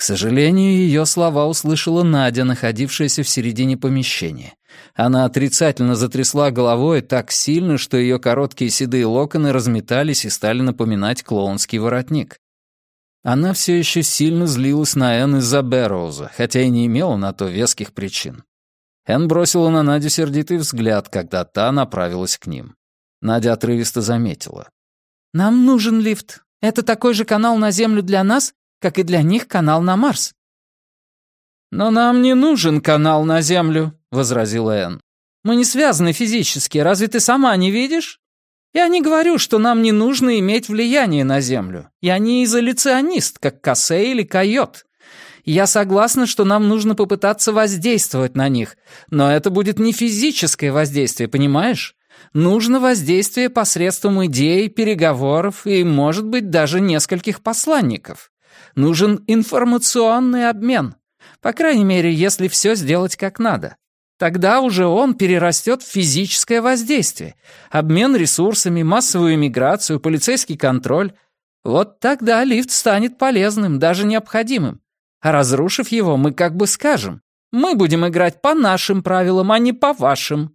К сожалению, ее слова услышала Надя, находившаяся в середине помещения. Она отрицательно затрясла головой так сильно, что ее короткие седые локоны разметались и стали напоминать клоунский воротник. Она все еще сильно злилась на Энн из-за Бэрроуза, хотя и не имела на то веских причин. Энн бросила на Надю сердитый взгляд, когда та направилась к ним. Надя отрывисто заметила. «Нам нужен лифт. Это такой же канал на Землю для нас, как и для них канал на Марс». «Но нам не нужен канал на Землю», — возразила Энн. «Мы не связаны физически, разве ты сама не видишь? Я не говорю, что нам не нужно иметь влияние на Землю. Я не изоляционист, как Кассе или Койот. Я согласна, что нам нужно попытаться воздействовать на них, но это будет не физическое воздействие, понимаешь? Нужно воздействие посредством идей, переговоров и, может быть, даже нескольких посланников. Нужен информационный обмен. По крайней мере, если все сделать как надо. Тогда уже он перерастет в физическое воздействие. Обмен ресурсами, массовую эмиграцию, полицейский контроль. Вот тогда лифт станет полезным, даже необходимым. А разрушив его, мы как бы скажем: мы будем играть по нашим правилам, а не по вашим.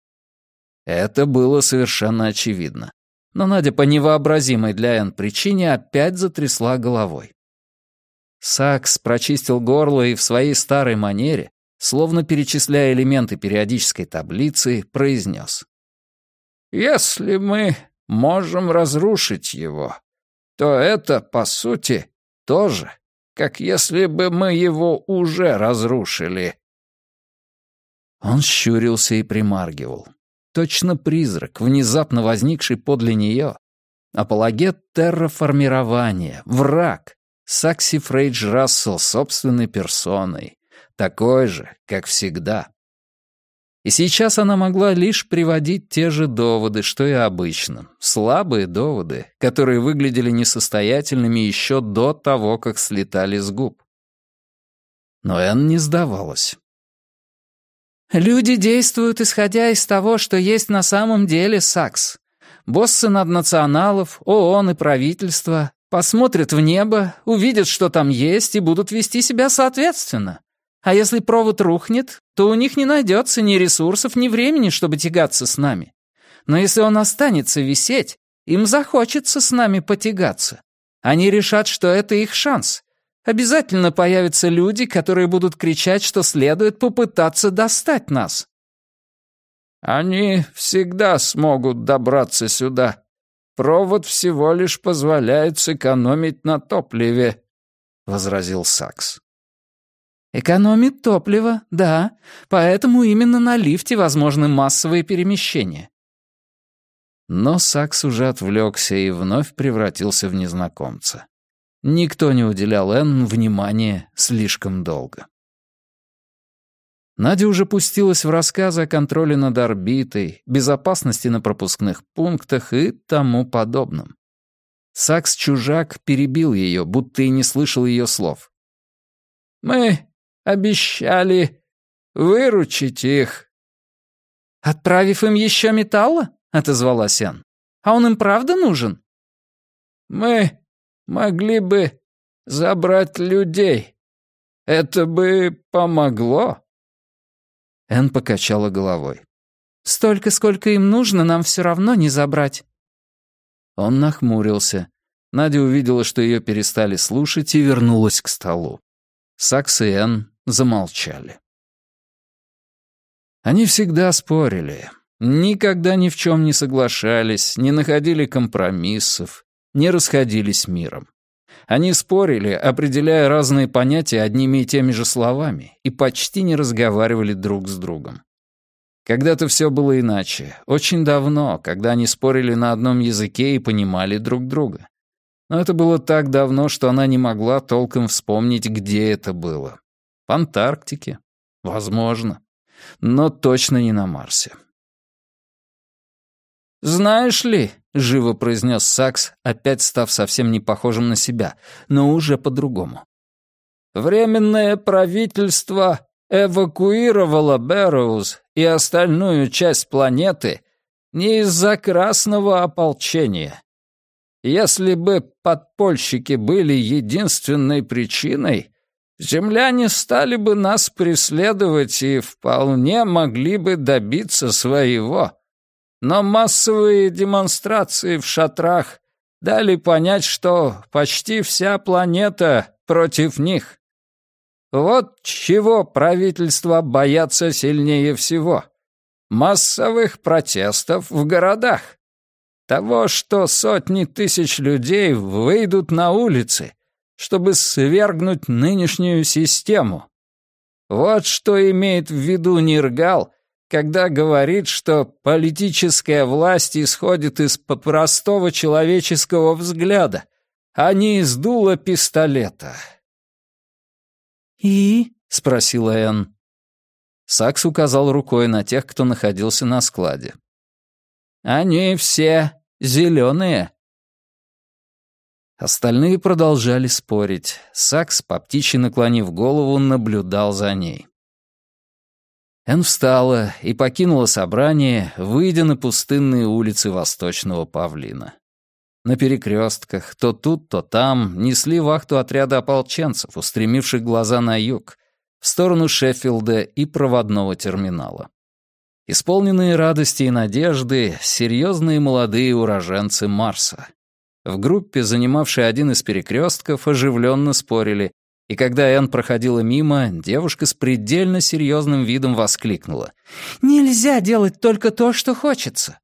Это было совершенно очевидно. Но Надя по невообразимой для Энн причине опять затрясла головой. Сакс прочистил горло и в своей старой манере, словно перечисляя элементы периодической таблицы, произнес. «Если мы можем разрушить его, то это, по сути, то же, как если бы мы его уже разрушили». Он щурился и примаргивал. Точно призрак, внезапно возникший подле нее. Апологет терраформирования, враг. Сакси Фрейдж Рассел собственной персоной. Такой же, как всегда. И сейчас она могла лишь приводить те же доводы, что и обычно. Слабые доводы, которые выглядели несостоятельными еще до того, как слетали с губ. Но Энн не сдавалась. «Люди действуют, исходя из того, что есть на самом деле, Сакс. Боссы наднационалов, ООН и правительство посмотрят в небо, увидят, что там есть, и будут вести себя соответственно. А если провод рухнет, то у них не найдется ни ресурсов, ни времени, чтобы тягаться с нами. Но если он останется висеть, им захочется с нами потягаться. Они решат, что это их шанс. Обязательно появятся люди, которые будут кричать, что следует попытаться достать нас». «Они всегда смогут добраться сюда. Провод всего лишь позволяет сэкономить на топливе», — возразил Сакс. «Экономит топливо, да. Поэтому именно на лифте возможны массовые перемещения». Но Сакс уже отвлекся и вновь превратился в незнакомца. Никто не уделял Энн внимания слишком долго. Надя уже пустилась в рассказы о контроле над орбитой, безопасности на пропускных пунктах и тому подобном. Сакс-чужак перебил ее, будто и не слышал ее слов. «Мы обещали выручить их». «Отправив им еще металла?» — отозвалась Энн. «А он им правда нужен?» «Мы могли бы забрать людей. Это бы помогло?» Энн покачала головой. «Столько, сколько им нужно, нам все равно не забрать». Он нахмурился. Надя увидела, что ее перестали слушать, и вернулась к столу. Сакс и Энн замолчали. Они всегда спорили, никогда ни в чем не соглашались, не находили компромиссов, не расходились миром. Они спорили, определяя разные понятия одними и теми же словами, и почти не разговаривали друг с другом. Когда-то все было иначе, очень давно, когда они спорили на одном языке и понимали друг друга. Но это было так давно, что она не могла толком вспомнить, где это было. В Антарктике? Возможно. Но точно не на Марсе. «Знаешь ли», — живо произнес Сакс, опять став совсем не похожим на себя, но уже по-другому. «Временное правительство эвакуировало Бэрроуз и остальную часть планеты не из-за красного ополчения. Если бы подпольщики были единственной причиной, земляне стали бы нас преследовать и вполне могли бы добиться своего. Но массовые демонстрации в шатрах дали понять, что почти вся планета против них. Вот чего правительства боятся сильнее всего. Массовых протестов в городах. Того, что сотни тысяч людей выйдут на улицы, чтобы свергнуть нынешнюю систему. Вот что имеет в виду Ниргал, когда говорит, что политическая власть исходит из простого человеческого взгляда, а не из дула пистолета. «И?» — спросила Энн. Сакс указал рукой на тех, кто находился на складе. «Они все зеленые». Остальные продолжали спорить. Сакс, по птичьи наклонив голову, наблюдал за ней. Энн встала и покинула собрание, выйдя на пустынные улицы Восточного Павлина. На перекрестках, то тут, то там, несли вахту отряда ополченцев, устремивших глаза на юг, в сторону Шеффилда и проводного терминала. Исполненные радости и надежды, серьезные молодые уроженцы Марса. В группе, занимавшей один из перекрестков, оживленно спорили, и когда Энн проходила мимо, девушка с предельно серьезным видом воскликнула: «Нельзя делать только то, что хочется!»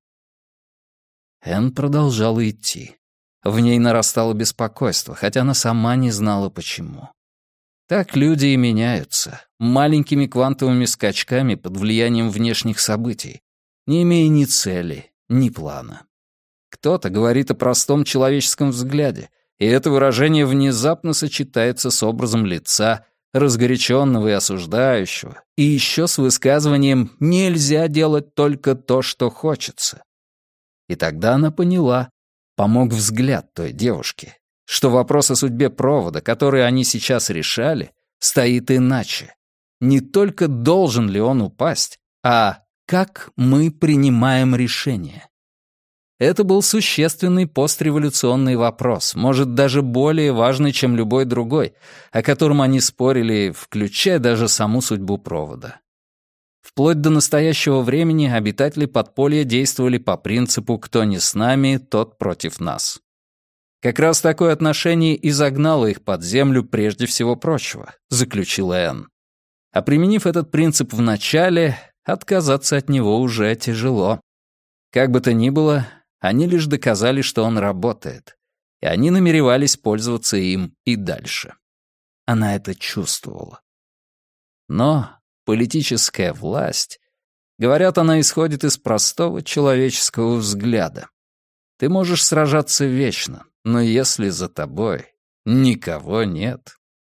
Энн продолжала идти. В ней нарастало беспокойство, хотя она сама не знала, почему. Так люди и меняются, маленькими квантовыми скачками под влиянием внешних событий, не имея ни цели, ни плана. Кто-то говорит о простом человеческом взгляде, и это выражение внезапно сочетается с образом лица, разгоряченного и осуждающего, и еще с высказыванием «нельзя делать только то, что хочется». И тогда она поняла, помог взгляд той девушки, что вопрос о судьбе провода, который они сейчас решали, стоит иначе. Не только должен ли он упасть, а как мы принимаем решение. Это был существенный постреволюционный вопрос, может, даже более важный, чем любой другой, о котором они спорили, включая даже саму судьбу провода. Вплоть до настоящего времени обитатели подполья действовали по принципу «кто не с нами, тот против нас». Как раз такое отношение и загнало их под землю прежде всего прочего, заключила Энн. А применив этот принцип в начале, отказаться от него уже тяжело. Как бы то ни было, они лишь доказали, что он работает, и они намеревались пользоваться им и дальше. Она это чувствовала. Но политическая власть, говорят, она исходит из простого человеческого взгляда. Ты можешь сражаться вечно, но если за тобой никого нет...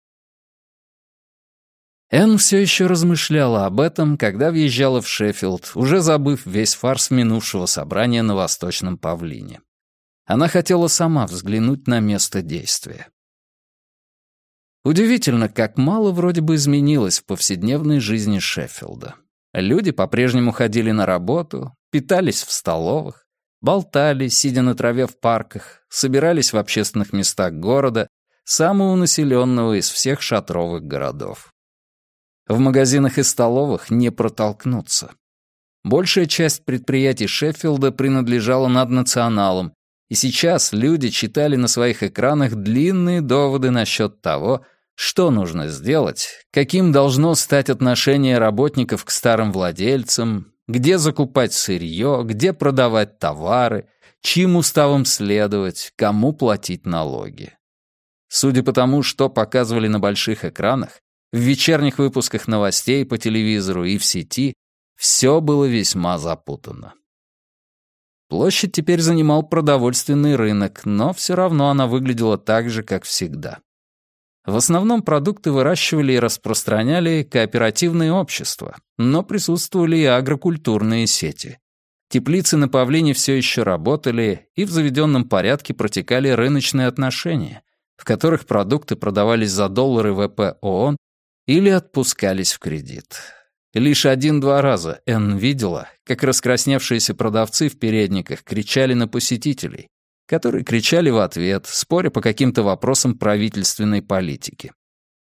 Энн все еще размышляла об этом, когда въезжала в Шеффилд, уже забыв весь фарс минувшего собрания на Восточном Павлине. Она хотела сама взглянуть на место действия. Удивительно, как мало вроде бы изменилось в повседневной жизни Шеффилда. Люди по-прежнему ходили на работу, питались в столовых, болтали, сидя на траве в парках, собирались в общественных местах города, самого населенного из всех шатровых городов. В магазинах и столовых не протолкнуться. Большая часть предприятий Шеффилда принадлежала наднационалам, и сейчас люди читали на своих экранах длинные доводы насчет того, что нужно сделать, каким должно стать отношение работников к старым владельцам, где закупать сырье, где продавать товары, чьим уставам следовать, кому платить налоги. Судя по тому, что показывали на больших экранах, в вечерних выпусках новостей по телевизору и в сети, все было весьма запутанно. Площадь теперь занимал продовольственный рынок, но все равно она выглядела так же, как всегда. В основном продукты выращивали и распространяли кооперативные общества, но присутствовали и агрокультурные сети. Теплицы на Павлине все еще работали, и в заведенном порядке протекали рыночные отношения, в которых продукты продавались за доллары ВП ООН или отпускались в кредит. Лишь 1-2 раза Энн видела, как раскрасневшиеся продавцы в передниках кричали на посетителей, которые кричали в ответ, споря по каким-то вопросам правительственной политики.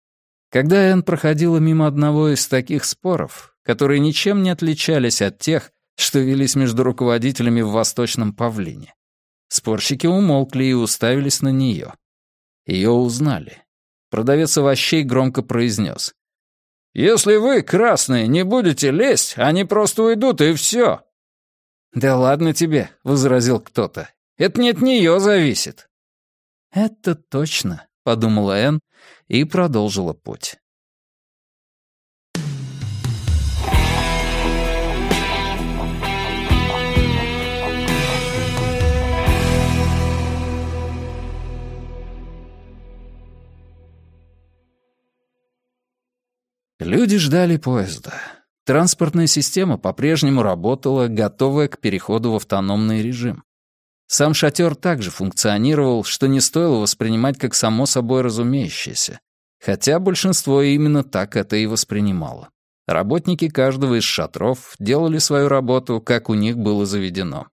Когда Энн проходила мимо одного из таких споров, которые ничем не отличались от тех, что велись между руководителями в Восточном Павлине, спорщики умолкли и уставились на нее. Ее узнали. Продавец овощей громко произнес: «Если вы, красные, не будете лезть, они просто уйдут, и все». «Да ладно тебе», — возразил кто-то. «Это не от нее зависит». «Это точно», — подумала Энн и продолжила путь. Люди ждали поезда. Транспортная система по-прежнему работала, готовая к переходу в автономный режим. Сам шатер также функционировал, что не стоило воспринимать как само собой разумеющееся, хотя большинство именно так это и воспринимало. Работники каждого из шатров делали свою работу, как у них было заведено.